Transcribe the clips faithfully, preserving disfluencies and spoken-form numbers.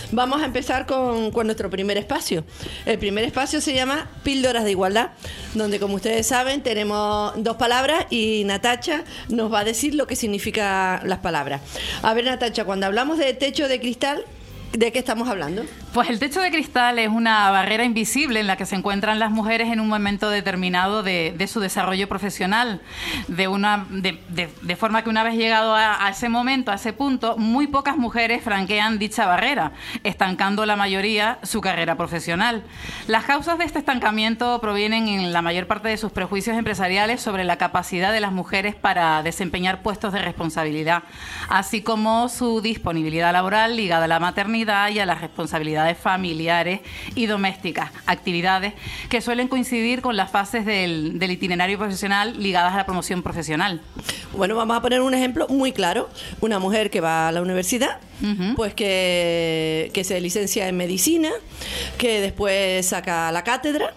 Vamos a empezar con, con nuestro primer espacio. El primer espacio se llama Píldoras de Igualdad, donde, como ustedes saben, tenemos dos palabras y Natacha nos va a decir lo que significan las palabras. A ver, Natacha, cuando hablamos de techo de cristal, ¿de qué estamos hablando? Pues el techo de cristal es una barrera invisible en la que se encuentran las mujeres en un momento determinado de, de su desarrollo profesional, de, una, de, de, de forma que una vez llegado a, a ese momento, a ese punto, muy pocas mujeres franquean dicha barrera, estancando la mayoría su carrera profesional. Las causas de este estancamiento provienen en la mayor parte de sus prejuicios empresariales sobre la capacidad de las mujeres para desempeñar puestos de responsabilidad, así como su disponibilidad laboral ligada a la maternidad y a las responsabilidades familiares y domésticas, actividades que suelen coincidir con las fases del, del itinerario profesional ligadas a la promoción profesional. Bueno, vamos a poner un ejemplo muy claro. Una mujer que va a la universidad, uh-huh. pues que, que se licencia en medicina, que después saca la cátedra,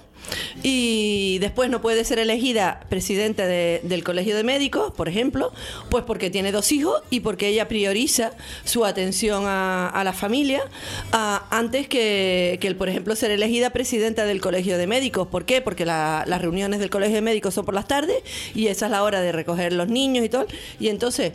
y después no puede ser elegida presidenta de, del Colegio de Médicos, por ejemplo, pues porque tiene dos hijos y porque ella prioriza su atención a, a la familia a, antes que, que, por ejemplo, ser elegida presidenta del Colegio de Médicos. ¿Por qué? Porque la, las reuniones del Colegio de Médicos son por las tardes y esa es la hora de recoger los niños y todo. Y entonces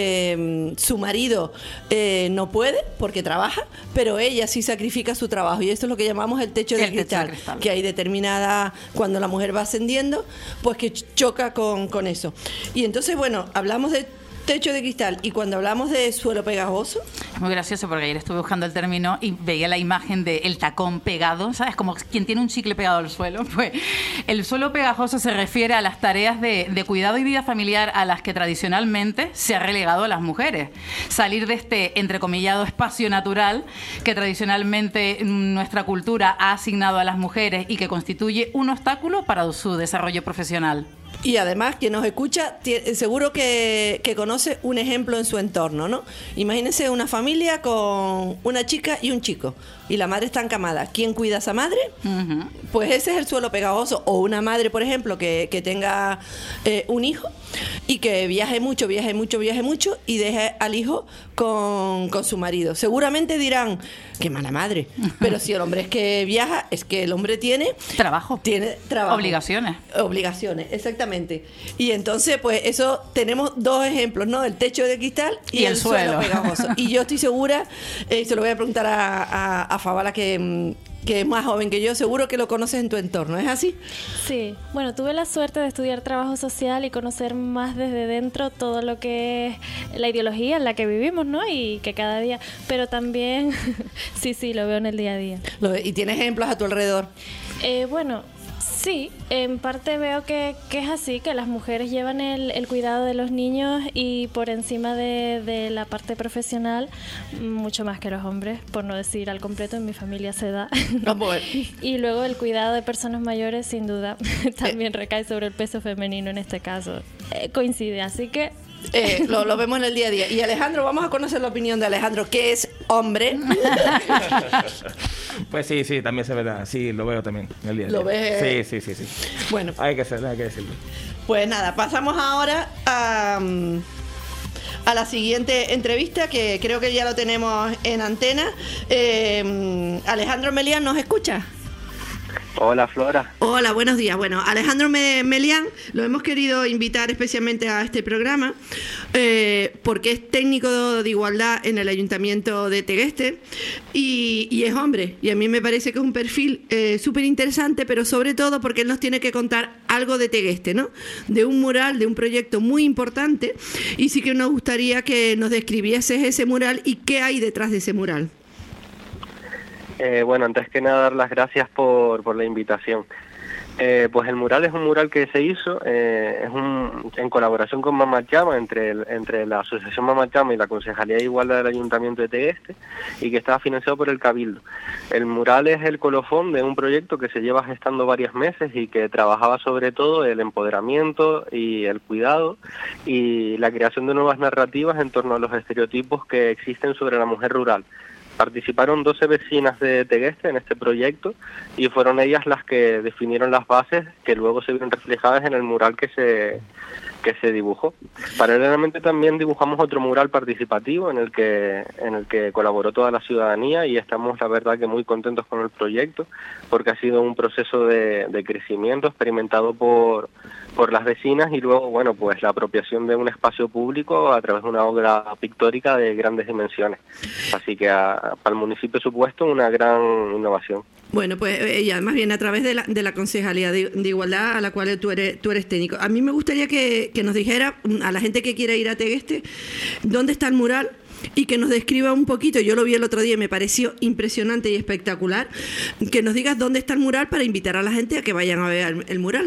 eh, su marido eh, no puede porque trabaja, pero ella sí sacrifica su trabajo, y eso es lo que llamamos el techo de, el cristal, techo de cristal, que hay determinada, cuando la mujer va ascendiendo, pues que choca con, con eso. Y entonces, bueno, hablamos de techo de cristal, y cuando hablamos de suelo pegajoso... Es muy gracioso porque ayer estuve buscando el término y veía la imagen del tacón pegado, ¿sabes? Como quien tiene un chicle pegado al suelo. Pues el suelo pegajoso se refiere a las tareas de, de cuidado y vida familiar a las que tradicionalmente se ha relegado a las mujeres. Salir de este entrecomillado espacio natural que tradicionalmente nuestra cultura ha asignado a las mujeres y que constituye un obstáculo para su desarrollo profesional. Y además, quien nos escucha, seguro que, que conoce un ejemplo en su entorno, ¿no? Imagínense una familia con una chica y un chico, y la madre está encamada. ¿Quién cuida a esa madre? Uh-huh. Pues ese es el suelo pegajoso. O una madre, por ejemplo, que, que tenga eh, un hijo y que viaje mucho, viaje mucho, viaje mucho y deje al hijo con, con su marido. Seguramente dirán, qué mala madre. Pero si el hombre es que viaja, es que el hombre tiene... Trabajo. Tiene trabajo. Obligaciones. Obligaciones, exactamente. Y entonces, pues eso, tenemos dos ejemplos, ¿no? El techo de cristal y, y el, el suelo. suelo pegajoso. Y yo estoy segura, eh, se lo voy a preguntar a, a, a Fabala, que... que es más joven que yo, seguro que lo conoces en tu entorno, ¿es así? Sí, bueno, tuve la suerte de estudiar trabajo social y conocer más desde dentro todo lo que es la ideología en la que vivimos, ¿no? Y que cada día, pero también, sí, sí, lo veo en el día a día. ¿Y tienes ejemplos a tu alrededor? Eh, bueno... Sí, en parte veo que, que es así, que las mujeres llevan el, el cuidado de los niños y por encima de, de la parte profesional, mucho más que los hombres, por no decir al completo, en mi familia se da. No, pues. Y luego el cuidado de personas mayores, sin duda, también recae sobre el peso femenino en este caso. Eh, coincide, así que... Eh, lo, lo vemos en el día a día. Y Alejandro, vamos a conocer la opinión de Alejandro, que es hombre. Pues sí, sí, también se ve, sí, lo veo también en el día a día. ¿Lo ves? Sí, sí, sí, sí. Bueno. Hay que hacerlo, hay que decirlo. Pues nada, pasamos ahora a, a la siguiente entrevista, que creo que ya lo tenemos en antena. Eh, Alejandro Melián, ¿nos escucha? Hola, Flora. Hola, buenos días. Bueno, Alejandro Melián lo hemos querido invitar especialmente a este programa eh, porque es técnico de igualdad en el Ayuntamiento de Tegueste y, y es hombre. Y a mí me parece que es un perfil eh, súper interesante, pero sobre todo porque él nos tiene que contar algo de Tegueste, ¿no? De un mural, de un proyecto muy importante, y sí que nos gustaría que nos describieses ese mural y qué hay detrás de ese mural. Eh, bueno, antes que nada, dar las gracias por, por la invitación. Eh, pues el mural es un mural que se hizo eh, es un, en colaboración con Mamá Llama, entre, el, entre la Asociación Mamá Llama y la Concejalía de Igualdad del Ayuntamiento de Tegueste, y que estaba financiado por el Cabildo. El mural es el colofón de un proyecto que se lleva gestando varios meses y que trabajaba sobre todo el empoderamiento y el cuidado y la creación de nuevas narrativas en torno a los estereotipos que existen sobre la mujer rural. participaron doce vecinas de Tegueste en este proyecto y fueron ellas las que definieron las bases que luego se vieron reflejadas en el mural que se que se dibujó. Paralelamente también dibujamos otro mural participativo en el que en el que colaboró toda la ciudadanía y estamos la verdad que muy contentos con el proyecto porque ha sido un proceso de, de crecimiento experimentado por por las vecinas y luego, bueno, pues la apropiación de un espacio público a través de una obra pictórica de grandes dimensiones. Así que a, para el municipio supuesto una gran innovación. Bueno, pues y además viene a través de la, de la Concejalía de, de Igualdad a la cual tú eres, tú eres técnico. A mí me gustaría que, que nos dijera, a la gente que quiera ir a Tegueste, dónde está el mural y que nos describa un poquito. Yo lo vi el otro día y me pareció impresionante y espectacular. Que nos digas dónde está el mural para invitar a la gente a que vayan a ver el, el mural.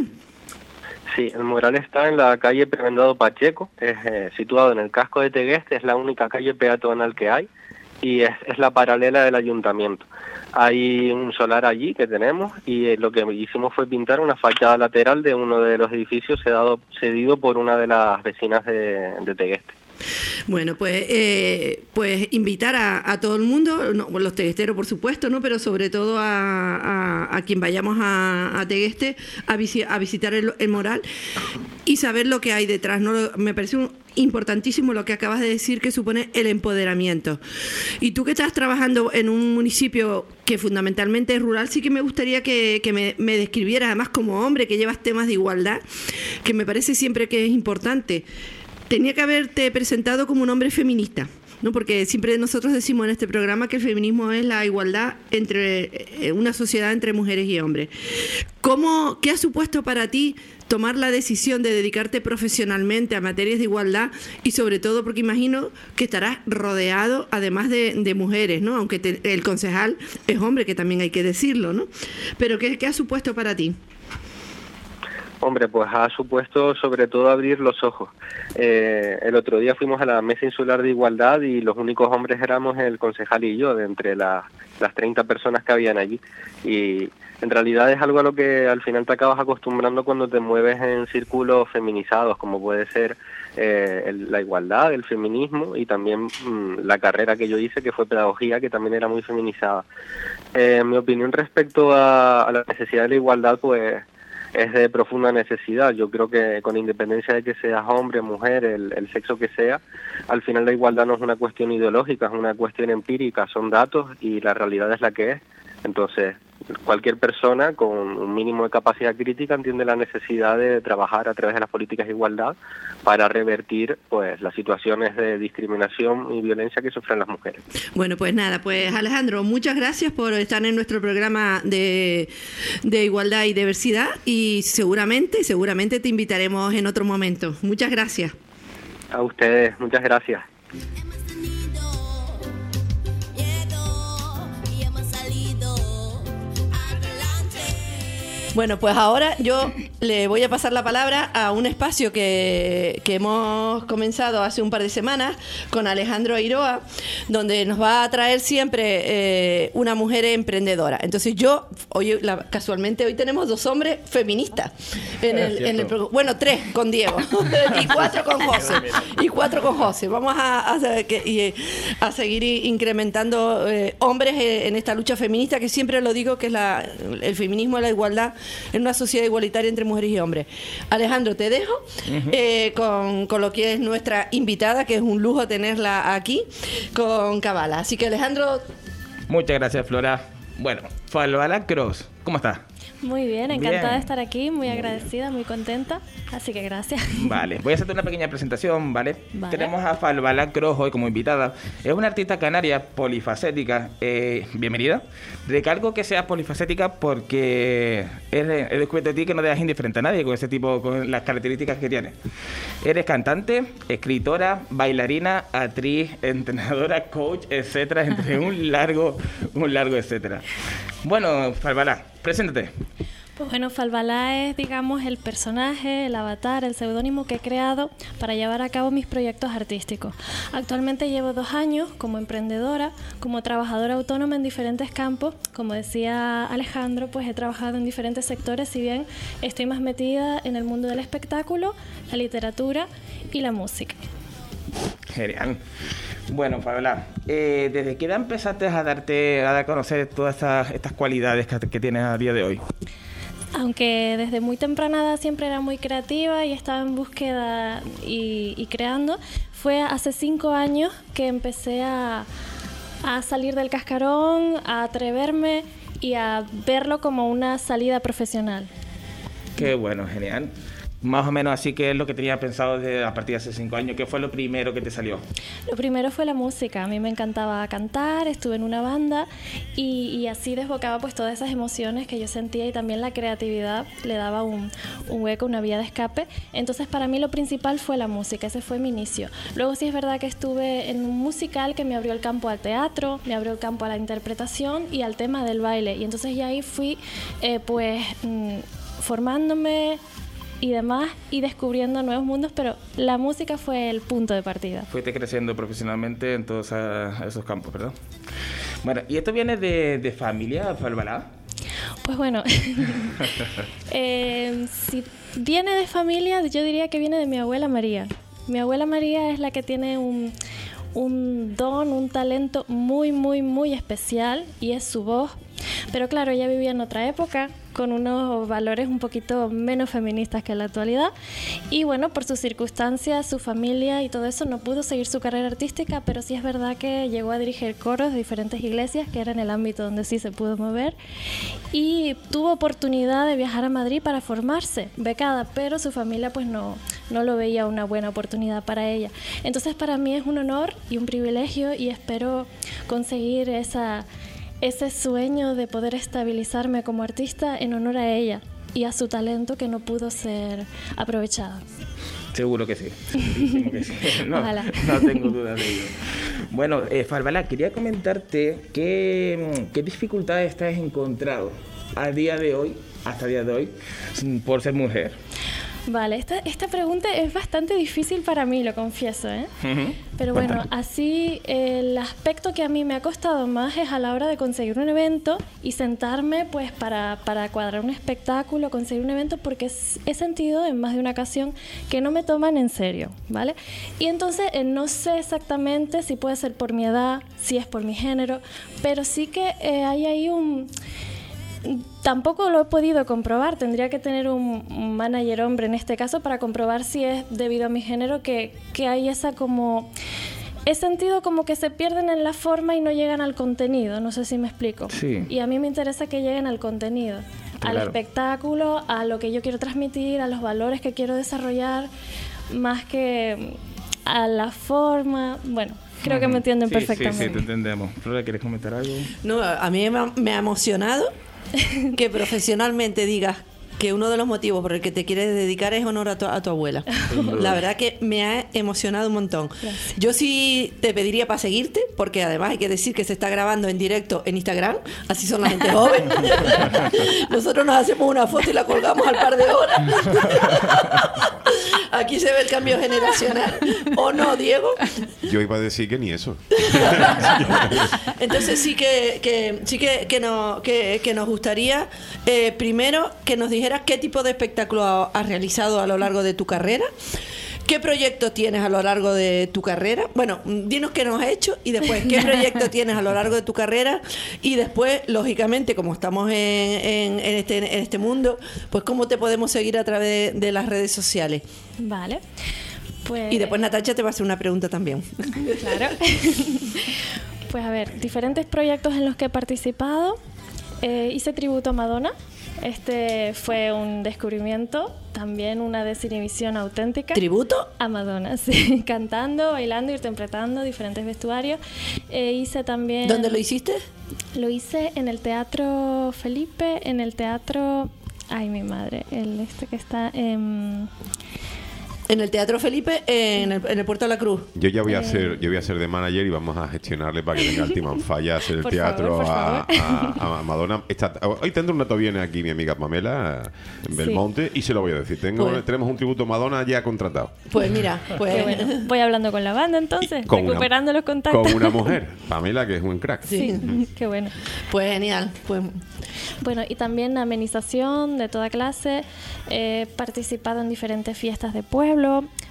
Sí, el mural está en la calle Premendado Pacheco, es eh, situado en el casco de Tegueste, es la única calle peatonal que hay y es, es la paralela del ayuntamiento. Hay un solar allí que tenemos y eh, lo que hicimos fue pintar una fachada lateral de uno de los edificios cedado, cedido por una de las vecinas de, de Tegueste. Bueno, pues eh, pues invitar a, a todo el mundo, no, los teguesteros por supuesto, no, pero sobre todo a, a, a quien vayamos a, a Tegueste a, visi a visitar el, el mural y saber lo que hay detrás, ¿no? Me parece un, importantísimo lo que acabas de decir, que supone el empoderamiento. Y tú que estás trabajando en un municipio que fundamentalmente es rural, sí que me gustaría que, que me, me describieras, además como hombre que llevas temas de igualdad, que me parece siempre que es importante. Tenía que haberte presentado como un hombre feminista, ¿no? Porque siempre nosotros decimos en este programa que el feminismo es la igualdad entre una sociedad entre mujeres y hombres. ¿Cómo, qué ha supuesto para ti tomar la decisión de dedicarte profesionalmente a materias de igualdad y sobre todo porque imagino que estarás rodeado además de, de mujeres, ¿no? Aunque te, el concejal es hombre, que también hay que decirlo, ¿no? Pero ¿qué, qué ha supuesto para ti? Hombre, pues ha supuesto sobre todo abrir los ojos. Eh, el otro día fuimos a la Mesa Insular de Igualdad y los únicos hombres éramos el concejal y yo, de entre la, las treinta personas que habían allí. Y en realidad es algo a lo que al final te acabas acostumbrando cuando te mueves en círculos feminizados, como puede ser eh, el, la igualdad, el feminismo y también mmm, la carrera que yo hice, que fue pedagogía, que también era muy feminizada. Eh, mi opinión respecto a, a la necesidad de la igualdad, pues es de profunda necesidad. Yo creo que con independencia de que seas hombre, mujer, el, el sexo que sea, al final la igualdad no es una cuestión ideológica, es una cuestión empírica, son datos y la realidad es la que es. Entonces, cualquier persona con un mínimo de capacidad crítica entiende la necesidad de trabajar a través de las políticas de igualdad para revertir pues las situaciones de discriminación y violencia que sufren las mujeres. Bueno, pues nada, pues Alejandro, muchas gracias por estar en nuestro programa de, de igualdad y diversidad y seguramente, seguramente te invitaremos en otro momento. Muchas gracias. A ustedes, muchas gracias. Bueno, pues ahora yo le voy a pasar la palabra a un espacio que, que hemos comenzado hace un par de semanas con Alejandro Iroa, donde nos va a traer siempre eh, una mujer emprendedora. Entonces yo, hoy la, casualmente hoy tenemos dos hombres feministas en el, en el bueno, tres con Diego y cuatro con José. Y cuatro con José. Vamos a, a, que, a seguir incrementando eh, hombres en esta lucha feminista, que siempre lo digo que es la, el feminismo y la igualdad en una sociedad igualitaria entre mujeres y hombres. Alejandro, te dejo uh-huh. eh, con, con lo que es nuestra invitada, que es un lujo tenerla aquí, con Fabala. Así que, Alejandro... Muchas gracias, Flora. Bueno, Fabala Cross, ¿cómo estás? Muy bien, encantada bien. de estar aquí, muy agradecida, muy contenta, así que gracias. Vale, voy a hacerte una pequeña presentación, ¿vale? vale. Tenemos a Fabala Cross hoy como invitada. Es una artista canaria polifacética. Eh, bienvenida. Recalco que seas polifacética porque he, he descubierto de ti que no dejas indiferente a nadie con ese tipo, con las características que tienes. Eres cantante, escritora, bailarina, actriz, entrenadora, coach, etcétera, entre un largo, un largo etcétera. Bueno, Fabala, preséntate. Pues bueno, Fabala es, digamos, el personaje, el avatar, el seudónimo que he creado para llevar a cabo mis proyectos artísticos. Actualmente llevo dos años como emprendedora, como trabajadora autónoma en diferentes campos. Como decía Alejandro, pues he trabajado en diferentes sectores, si bien estoy más metida en el mundo del espectáculo, la literatura y la música. Genial. Bueno, Fabiola, eh, ¿desde qué edad empezaste a darte a dar a conocer todas estas, estas cualidades que, que tienes a día de hoy? Aunque desde muy temprana edad siempre era muy creativa y estaba en búsqueda y, y creando, fue hace cinco años que empecé a, a salir del cascarón, a atreverme y a verlo como una salida profesional. Qué bueno, genial. Más o menos así que es lo que tenía pensado desde a partir de hace cinco años. ¿Qué fue lo primero que te salió? Lo primero fue la música. A mí me encantaba cantar, estuve en una banda y, y así desbocaba pues todas esas emociones que yo sentía y también la creatividad le daba un, un hueco, una vía de escape. Entonces para mí lo principal fue la música, ese fue mi inicio. Luego sí es verdad que estuve en un musical que me abrió el campo al teatro, me abrió el campo a la interpretación y al tema del baile. Y entonces ya ahí fui eh, pues mmm, formándome y demás, y descubriendo nuevos mundos, pero la música fue el punto de partida. Fuiste creciendo profesionalmente en todos esos campos, ¿verdad? Bueno, ¿y esto viene de, de familia, Fabiola? Pues bueno, eh, si viene de familia, yo diría que viene de mi abuela María. Mi abuela María es la que tiene un, un don, un talento muy, muy, muy especial, y es su voz. Pero claro, ella vivía en otra época, con unos valores un poquito menos feministas que en la actualidad. Y bueno, por sus circunstancias, su familia y todo eso, no pudo seguir su carrera artística, pero sí es verdad que llegó a dirigir coros de diferentes iglesias, que era en el ámbito donde sí se pudo mover. Y tuvo oportunidad de viajar a Madrid para formarse, becada, pero su familia pues no, no lo veía una buena oportunidad para ella. Entonces para mí es un honor y un privilegio, y espero conseguir esa... ese sueño de poder estabilizarme como artista en honor a ella y a su talento que no pudo ser aprovechado. Seguro que sí. Segurísimo que sí. No, Ojalá. No tengo dudas de ello. Bueno, eh, Fabiola, quería comentarte qué, qué dificultades te has encontrado a día de hoy, hasta el día de hoy, por ser mujer. Vale, esta, esta pregunta es bastante difícil para mí, lo confieso, ¿eh? Uh-huh. Pero bueno, Bastante. así el aspecto que a mí me ha costado más es a la hora de conseguir un evento y sentarme pues para, para cuadrar un espectáculo, conseguir un evento, porque he sentido en más de una ocasión que no me toman en serio, ¿vale? Y entonces eh, no sé exactamente si puede ser por mi edad, si es por mi género, pero sí que eh, hay ahí un... Tampoco lo he podido comprobar, tendría que tener un, un manager hombre en este caso para comprobar si es debido a mi género que, que hay esa como... He sentido como que se pierden en la forma y no llegan al contenido, no sé si me explico. Sí. Y a mí me interesa que lleguen al contenido, Claro. al espectáculo, a lo que yo quiero transmitir, a los valores que quiero desarrollar, más que a la forma... Bueno, creo que me entienden Sí, perfectamente. Sí, sí, te entendemos. Flora, ¿quieres comentar algo? No, a mí me ha, me ha emocionado que profesionalmente digas que uno de los motivos por el que te quieres dedicar es honor a tu, a tu abuela. La verdad que me ha emocionado un montón. Gracias. Yo sí te pediría para seguirte, porque además hay que decir que se está grabando en directo en Instagram, así son la gente joven. Nosotros nos hacemos una foto y la colgamos al par de horas. Aquí se ve el cambio generacional. ¿O no, Diego? Yo iba a decir que ni eso. Entonces sí que, que sí que, que, no, que, que nos gustaría eh, primero que nos dijeras qué tipo de espectáculo ha- has realizado a lo largo de tu carrera, qué proyectos tienes a lo largo de tu carrera. Bueno, dinos qué nos has hecho y después qué proyectos tienes a lo largo de tu carrera, y después, lógicamente, como estamos en, en, en este, en este mundo, pues cómo te podemos seguir a través de, de las redes sociales. Vale. Pues, Y después Natacha te va a hacer una pregunta también. Claro. Pues a ver, diferentes proyectos en los que he participado. Eh, hice tributo a Madonna. Este fue un descubrimiento, también una desinhibición auténtica. ¿Tributo? A Madonna, sí. Cantando, bailando, interpretando diferentes vestuarios. Eh, hice también... ¿Dónde lo hiciste? Lo hice en el Teatro Felipe, en el Teatro... Ay, mi madre, el este que está en... En el Teatro Felipe, en el, en el Puerto de la Cruz. Yo ya voy a Eh. ser, yo voy a ser de manager y vamos a gestionarle para que venga el Timón Falla a hacer el Por teatro favor, por a, favor. a- a Madonna. Esta- hoy tendrá una viene aquí mi amiga Pamela en Sí. Belmonte y se lo voy a decir. Tengo, Pues- tenemos un tributo a Madonna ya contratado. Pues mira, pues... Qué bueno. Voy hablando con la banda entonces, Con una- recuperando los contactos. Con una mujer, Pamela, que es un crack. Sí. Qué bueno. Pues genial. Pues Bueno, y también amenización de toda clase. He participado en diferentes fiestas de pueblo,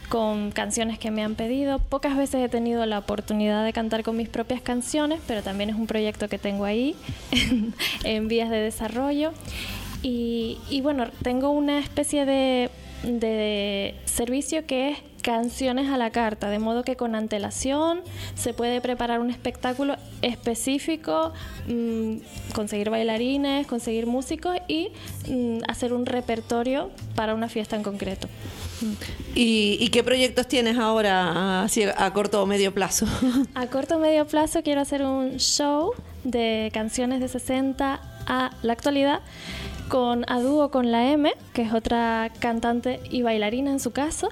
con canciones que me han pedido. Pocas veces he tenido la oportunidad de cantar con mis propias canciones, pero también es un proyecto que tengo ahí en vías de desarrollo. Y, y bueno, tengo una especie de, de servicio que es canciones a la carta, de modo que con antelación se puede preparar un espectáculo específico, mmm, conseguir bailarines, conseguir músicos y mmm, hacer un repertorio para una fiesta en concreto. ¿Y, y qué proyectos tienes ahora así a corto o medio plazo? A corto o medio plazo quiero hacer un show de canciones de sesenta a la actualidad, con a dúo con la M, que es otra cantante y bailarina en su caso.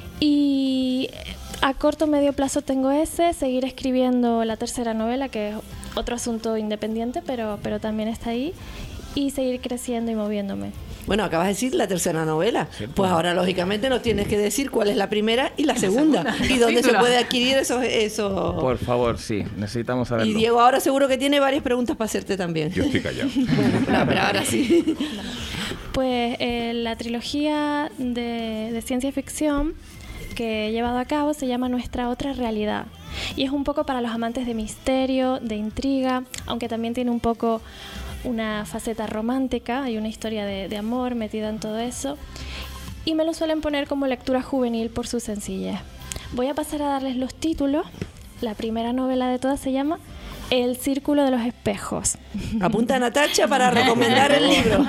Y a corto o medio plazo tengo ese, seguir escribiendo la tercera novela, que es otro asunto independiente, pero, pero también está ahí, y seguir creciendo y moviéndome. Bueno, acabas de decir la tercera novela. ¿Cierto? Pues ahora, lógicamente, nos tienes que decir cuál es la primera y la segunda. La segunda. ¿Y dónde se puede adquirir esos, esos...? Por favor, sí. Necesitamos saberlo. Y Diego ahora seguro que tiene varias preguntas para hacerte también. Yo estoy callado. Bueno, pero, pero ahora sí. Pues eh, la trilogía de, de ciencia ficción que he llevado a cabo se llama Nuestra Otra Realidad. Y es un poco para los amantes de misterio, de intriga, aunque también tiene un poco una faceta romántica, hay una historia de, de amor metida en todo eso, y me lo suelen poner como lectura juvenil por su sencillez. Voy a pasar a darles los títulos. La primera novela de todas se llama El Círculo de los Espejos. Apunta a Natacha para recomendar el libro.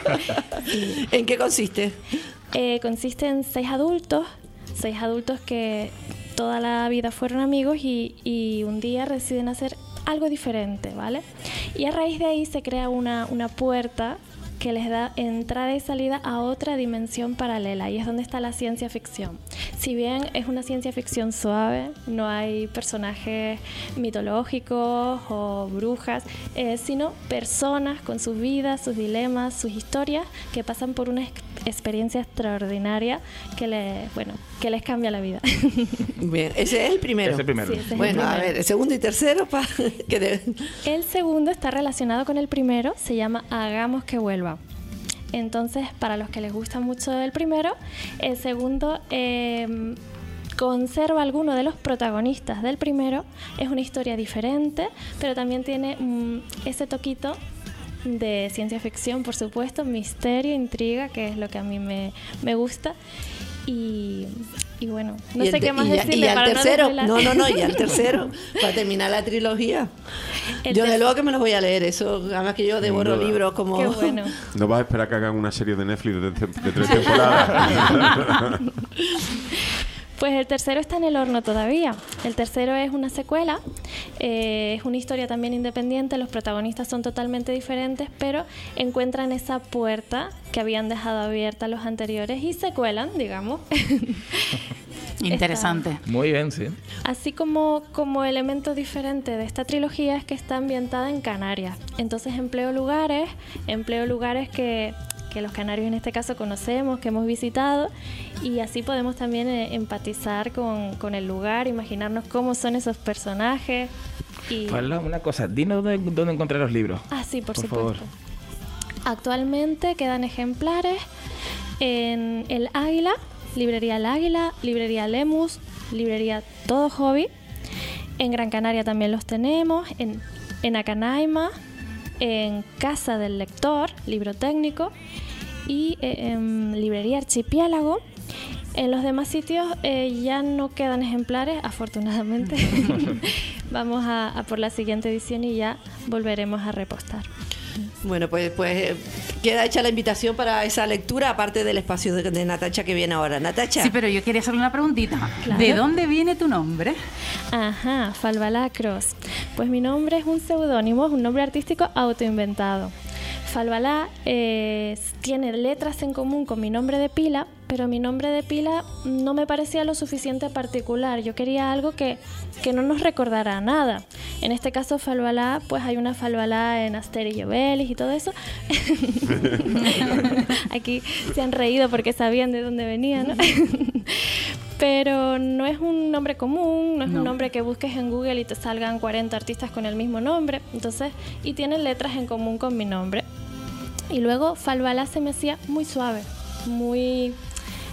¿En qué consiste? Eh, consiste en seis adultos, seis adultos que toda la vida fueron amigos y, y un día deciden hacer algo diferente, ¿vale? Y a raíz de ahí se crea una, una puerta que les da entrada y salida a otra dimensión paralela, y es donde está la ciencia ficción. Si bien es una ciencia ficción suave, no hay personajes mitológicos o brujas, eh, sino personas con sus vidas, sus dilemas, sus historias, que pasan por una ex- experiencia extraordinaria que, le, bueno, que les cambia la vida. Bien, ese es el primero. Ese primero. Sí, ese es Bueno, el a primero. ver, el segundo y tercero para que de... El segundo está relacionado con el primero, se llama Hagamos que vuelva. Entonces, para los que les gusta mucho el primero, el segundo eh, conserva algunos de los protagonistas del primero. Es una historia diferente, pero también tiene mm, ese toquito de ciencia ficción, por supuesto, misterio, intriga, que es lo que a mí me, me gusta. Y, y bueno, no y sé el, qué más y, decirle y al para tercero, no no, no, no, y al tercero, para terminar la trilogía. El Yo de ter- luego que me los voy a leer, eso, además que yo devoro duda. libros como... Qué bueno. ¿No vas a esperar que hagan una serie de Netflix de, de tres temporadas? Pues el tercero está en el horno todavía. El tercero es una secuela, eh, es una historia también independiente, los protagonistas son totalmente diferentes, pero encuentran esa puerta que habían dejado abierta los anteriores y se cuelan, digamos. Interesante. Está- Muy bien, sí. Así como, como elemento diferente de esta trilogía es que está ambientada en Canarias. Entonces empleo lugares, empleo lugares que... que los canarios en este caso conocemos, que hemos visitado, y así podemos también eh, empatizar con, con el lugar, imaginarnos cómo son esos personajes. Y... Paula, una cosa, dinos dónde, dónde encontrar los libros. Ah, sí, por, Por supuesto. favor. Actualmente quedan ejemplares en El Águila, Librería El Águila, Librería Lemus, Librería Todo Hobby. En Gran Canaria también los tenemos, en, en Acanaima, en Casa del Lector, libro técnico, y eh, en Librería Archipiélago. En los demás sitios eh, ya no quedan ejemplares, afortunadamente. Vamos a, a por la siguiente edición y ya volveremos a repostar. Bueno, pues, pues eh, queda hecha la invitación para esa lectura, aparte del espacio de, de Natacha que viene ahora. Natacha. Sí, pero yo quería hacerle una preguntita. Claro. ¿De dónde viene tu nombre? Ajá, Falbalacros. Pues mi nombre es un seudónimo, es un nombre artístico autoinventado. Falbalá eh, tiene letras en común con mi nombre de pila, pero mi nombre de pila no me parecía lo suficiente particular. Yo quería algo que, que no nos recordara a nada. En este caso, Falbalá, pues hay una Falbalá en Asterix y Obelix y todo eso. Aquí se han reído porque sabían de dónde venía, ¿no? Pero no es un nombre común, no es No. un nombre que busques en Google y te salgan cuarenta artistas con el mismo nombre. Entonces, y tiene letras en común con mi nombre. Y luego Falbalá se me hacía muy suave, muy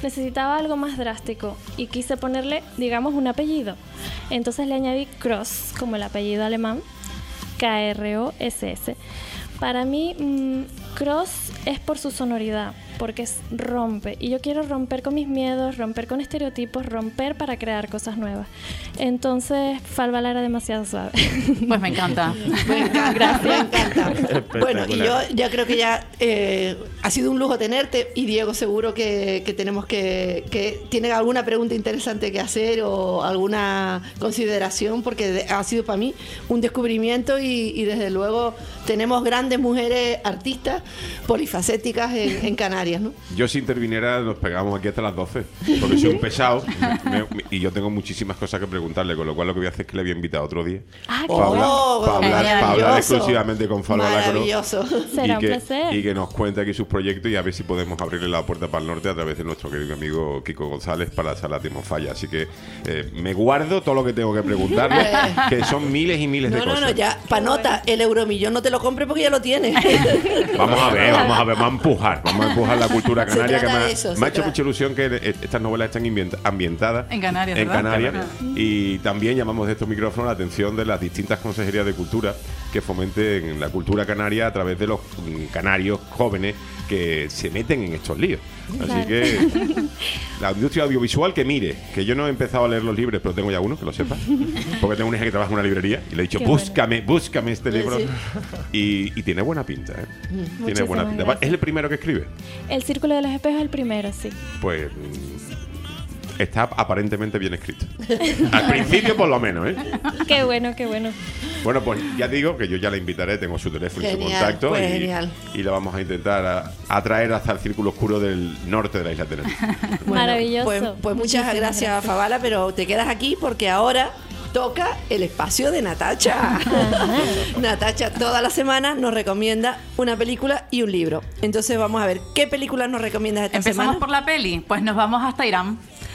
necesitaba algo más drástico y quise ponerle, digamos, un apellido. Entonces le añadí Cross, como el apellido alemán, K R O S S. Para mí, mmm, Cross es por su sonoridad, porque es rompe. Y yo quiero romper con mis miedos, romper con estereotipos, romper para crear cosas nuevas. Entonces, Falbala era demasiado suave. Pues me encanta. Me encanta, gracias. Me encanta. Bueno, y yo ya creo que ya eh, ha sido un lujo tenerte, y Diego seguro que, que tenemos que, que tiene alguna pregunta interesante que hacer o alguna consideración, porque de, ha sido para mí un descubrimiento y, y desde luego tenemos grandes mujeres artistas polifacéticas en, en Canarias, ¿no? Yo si interviniera nos pegamos aquí hasta las doce, porque soy un pesado me, me, y yo tengo muchísimas cosas que preguntarle, con lo cual lo que voy a hacer es que le voy a invitar otro día Ah, para hablar, oh, para hablar, para hablar exclusivamente con Falbala Maravilloso. Será y, un que, placer. y que nos cuente aquí sus proyectos y a ver si podemos abrirle la puerta para el norte a través de nuestro querido amigo Kiko González para la sala Timofaya. Así que eh, me guardo todo lo que tengo que preguntarle, que son miles y miles No, de no, cosas. no, ya, panota, el euromillón no te lo compres porque ya lo tienes. Vamos a ver, vamos a ver, vamos a empujar, vamos a empujar la cultura Se canaria, que trata me, de eso, ha- se me ha hecho trata. mucha ilusión que eh, estas novelas están ambient- ambientadas En Canarias, en ¿verdad? Canarias. Canarias. Y también llamamos de estos micrófonos la atención de las distintas consejerías de cultura que fomenten la cultura canaria a través de los mm, canarios jóvenes que se meten en estos líos. Así Claro. que la industria audiovisual que mire, que yo no he empezado a leer los libros, pero tengo ya uno, que lo sepa, porque tengo una hija que trabaja en una librería y le he dicho, Qué bueno. búscame, búscame este libro. Sí. Y, y tiene buena pinta, ¿eh? Tiene Muchísimas buena pinta. gracias. ¿Es el primero que escribe? El Círculo de los Espejos es el primero, sí. Pues mm, está aparentemente bien escrito. Al principio por lo menos, ¿eh? Qué bueno, qué bueno. Bueno, pues ya digo que yo ya la invitaré, tengo su teléfono y su Genial, contacto pues y, genial. y la vamos a intentar a- atraer hasta el círculo oscuro del norte de la isla Tenerife. Bueno, Maravilloso. Pues, pues muchas Muchísimas gracias, gracias. Fabala, pero te quedas aquí porque ahora toca el espacio de Natacha. Natacha toda la semana nos recomienda una película y un libro. Entonces vamos a ver, ¿qué películas nos recomiendas esta Empezamos semana? por la peli, pues nos vamos hasta Irán.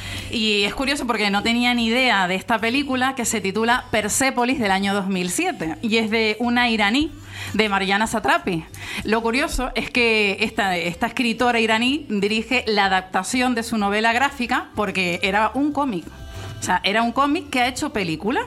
Y es curioso porque no tenía ni idea de esta película que se titula Persépolis del año dos mil siete y es de una iraní, de Mariana Satrapi. Lo curioso es que esta, esta escritora iraní dirige la adaptación de su novela gráfica porque era un cómic. O sea, era un cómic que ha hecho película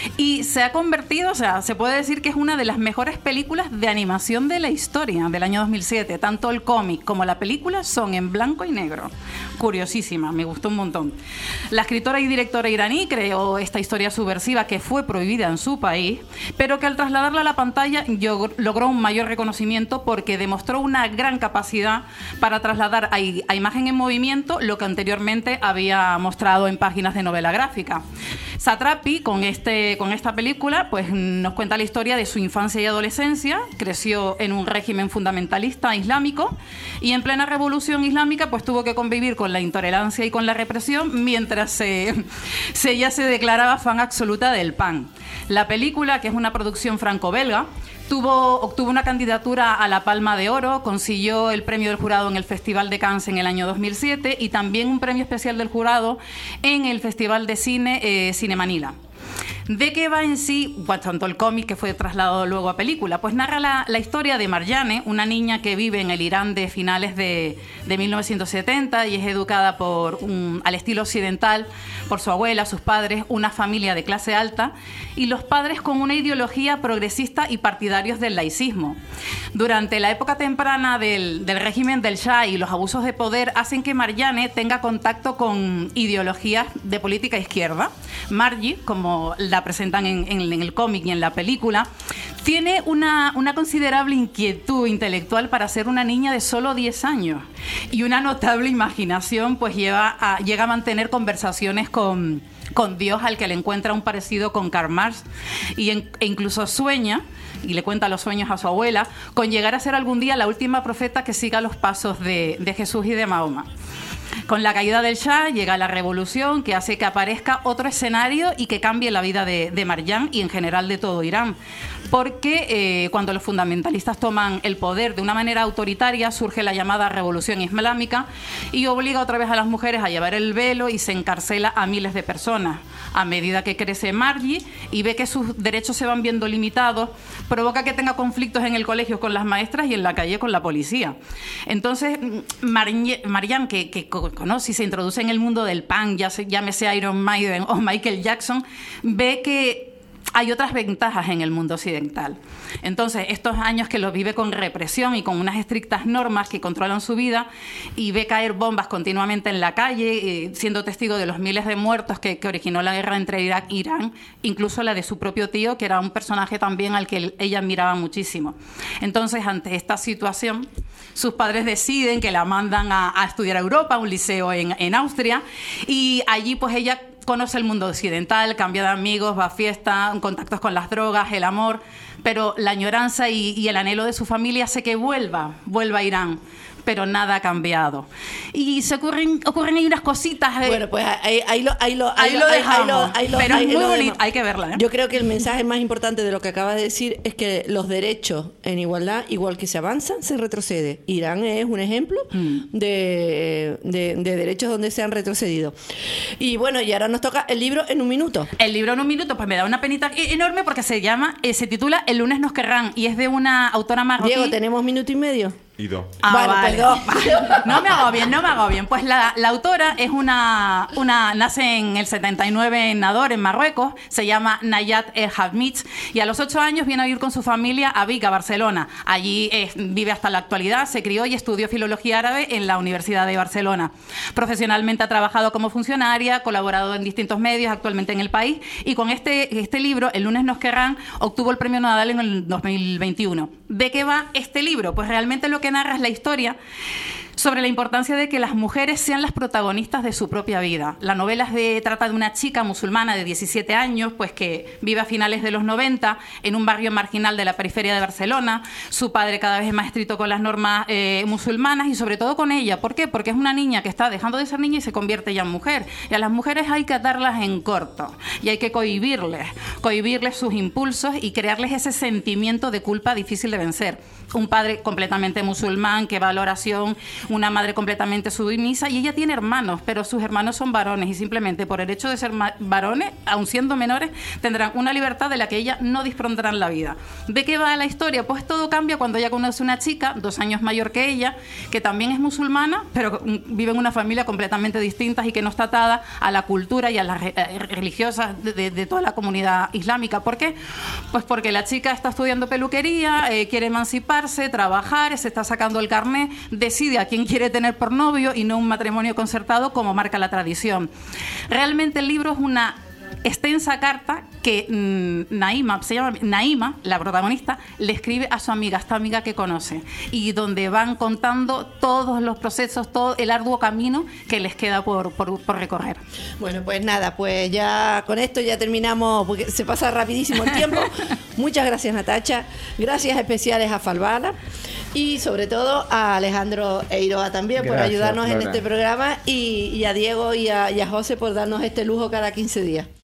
y se ha convertido, o sea, se puede decir que es una de las mejores películas de animación de la historia del año dos mil siete. Tanto el cómic como la película son en blanco y negro. Curiosísima, me gustó un montón. La escritora y directora iraní creó esta historia subversiva que fue prohibida en su país, pero que al trasladarla a la pantalla yo- logró un mayor reconocimiento porque demostró una gran capacidad para trasladar a, i- a imagen en movimiento lo que anteriormente había mostrado en páginas de novela gráfica. Satrapi, con, este, con esta película, pues nos cuenta la historia de su infancia y adolescencia. Creció en un régimen fundamentalista islámico y en plena revolución islámica pues tuvo que convivir con la intolerancia y con la represión mientras se, se, ella se declaraba fan absoluta del pan. La película, que es una producción franco-belga, Tuvo, obtuvo una candidatura a la Palma de Oro, consiguió el premio del jurado en el Festival de Cannes en el año dos mil siete y también un premio especial del jurado en el Festival de Cine eh, Cinemanila. ¿De qué va en sí, pues, tanto el cómic que fue trasladado luego a película? Pues narra la, la historia de Marjane, una niña que vive en el Irán de finales de, de mil novecientos setenta y es educada por un, al estilo occidental por su abuela, sus padres, una familia de clase alta y los padres con una ideología progresista y partidarios del laicismo. Durante la época temprana del, del régimen del Shah y los abusos de poder hacen que Marjane tenga contacto con ideologías de política izquierda. Margie, como la presentan en, en, en el cómic y en la película, tiene una, una considerable inquietud intelectual para ser una niña de solo diez años y una notable imaginación, pues lleva a, llega a mantener conversaciones con, con Dios, al que le encuentra un parecido con Karl Marx y en, e incluso sueña, y le cuenta los sueños a su abuela, con llegar a ser algún día la última profeta que siga los pasos de, de Jesús y de Mahoma. Con la caída del Shah llega la revolución que hace que aparezca otro escenario y que cambie la vida de, de Marjane y en general de todo Irán. porque eh, cuando los fundamentalistas toman el poder de una manera autoritaria, surge la llamada revolución islámica y obliga otra vez a las mujeres a llevar el velo y se encarcela a miles de personas. A medida que crece Margie y ve que sus derechos se van viendo limitados, provoca que tenga conflictos en el colegio con las maestras y en la calle con la policía. Entonces, Marianne, que, que conoce y se introduce en el mundo del punk, ya se, llámese Iron Maiden o Michael Jackson, ve que hay otras ventajas en el mundo occidental. Entonces, estos años que los vive con represión y con unas estrictas normas que controlan su vida, y ve caer bombas continuamente en la calle, eh, siendo testigo de los miles de muertos que, que originó la guerra entre Irak e Irán, incluso la de su propio tío, que era un personaje también al que ella admiraba muchísimo. Entonces, ante esta situación, sus padres deciden que la mandan a, a estudiar a Europa, a un liceo en, en Austria, y allí pues ella conoce el mundo occidental, cambia de amigos, va a fiestas, contactos con las drogas, el amor, pero la añoranza y, y el anhelo de su familia hace que vuelva, vuelva a Irán. Pero nada ha cambiado. Y se ocurren, ocurren ahí unas cositas. Eh. Bueno, pues ahí, ahí, lo, ahí, lo, ahí, ahí lo dejamos. Ahí lo, ahí lo, pero ahí es muy bonito, hay que verla. ¿eh? Yo creo que el mensaje más importante de lo que acabas de decir es que los derechos en igualdad, igual que se avanzan, se retrocede. Irán es un ejemplo mm. de, de, de derechos donde se han retrocedido. Y bueno, y ahora nos toca el libro en un minuto. El libro en un minuto, pues me da una penita enorme porque se llama, eh, se titula El lunes nos querrán y es de una autora marroquí. Diego, ¿tenemos minuto y medio? Y dos. Ah, bueno, vale. pues dos. No me hago bien, no me hago bien. Pues la, la autora es una, una... Nace en el setenta y nueve en Nador, en Marruecos. Se llama Nayat El Hamid. Y a los ocho años viene a vivir con su familia a Vic, a Barcelona. Allí eh, vive hasta la actualidad. Se crió y estudió filología árabe en la Universidad de Barcelona. Profesionalmente ha trabajado como funcionaria, colaborado en distintos medios, actualmente en el país. Y con este, este libro, El lunes nos querrán, obtuvo el premio Nadal en el dos mil veintiuno. ¿De qué va este libro? Pues realmente lo que narra es la historia sobre la importancia de que las mujeres sean las protagonistas de su propia vida. La novela es de, trata de una chica musulmana de diecisiete años, pues que vive a finales de los noventa en un barrio marginal de la periferia de Barcelona. Su padre cada vez es más estricto con las normas eh, musulmanas y sobre todo con ella. ¿Por qué? Porque es una niña que está dejando de ser niña y se convierte ya en mujer. Y a las mujeres hay que atarlas en corto y hay que cohibirles, cohibirles sus impulsos y crearles ese sentimiento de culpa difícil de vencer. Un padre completamente musulmán que va a la oración, una madre completamente sumisa, y ella tiene hermanos, pero sus hermanos son varones y simplemente por el hecho de ser varones, aun siendo menores, tendrán una libertad de la que ella no dispondrá en la vida. ¿De qué va la historia? Pues todo cambia cuando ella conoce una chica, dos años mayor que ella, que también es musulmana, pero vive en una familia completamente distinta y que no está atada a la cultura y a las religiosas de, de, de toda la comunidad islámica. ¿Por qué? Pues porque la chica está estudiando peluquería, eh, quiere emanciparse, trabajar, se está sacando el carnet, decide a quién quiere tener por novio y no un matrimonio concertado como marca la tradición. Realmente el libro es una extensa carta que mmm, Naima, se llama Naima, la protagonista, le escribe a su amiga, esta amiga que conoce, y donde van contando todos los procesos, todo el arduo camino que les queda por, por, por recorrer. Bueno, pues nada, pues ya con esto ya terminamos, porque se pasa rapidísimo el tiempo. Muchas gracias, Natacha. Gracias especiales a Falbala y sobre todo a Alejandro Eiroa también por Gracias, ayudarnos Flora. en este programa y, y a Diego y a, y a José por darnos este lujo cada quince días.